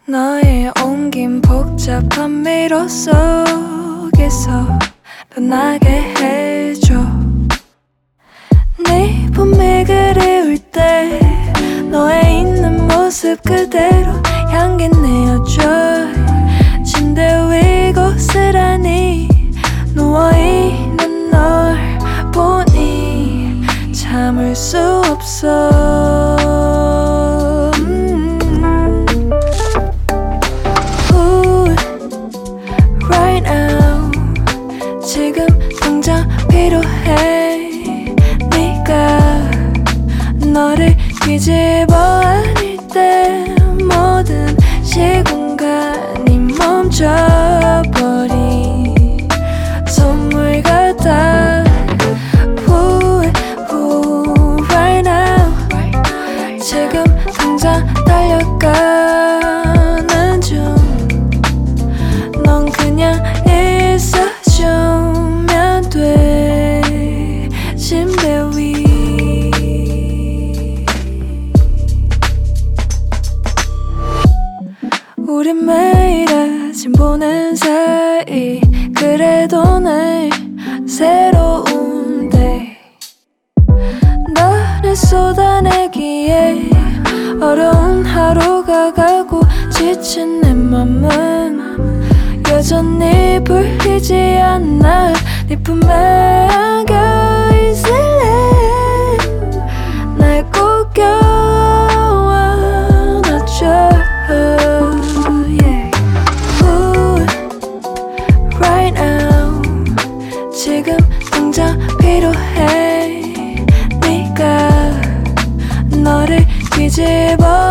너의 옮긴 복잡한 미로 속에서 변하게 해줘. 네 봄이 그리울 때 너의 있는 모습 그대로 향기 내어줘. 침대 위 고스란히 누워있는 널 보니 참을 수 없어. Right now 지금 당장 필요해. 네가 너를 뒤집어 안을 때 모든 시공간이 멈춰버린 선물 같아. Right now 지금 당장 달려가는 중. 넌 그냥 있어주면 돼. 침대 위 우린 매일 아침 보는 사이 그래도 날 새로운데 너를 쏟아내기에 어려운 하루가 가고 지친 내 맘은 여전히 풀리지 않아. 네 품에 안겨 있을래. 날 꼭 껴안아줘. Right now 지금 당장 필요해. 네가 너를 뒤집어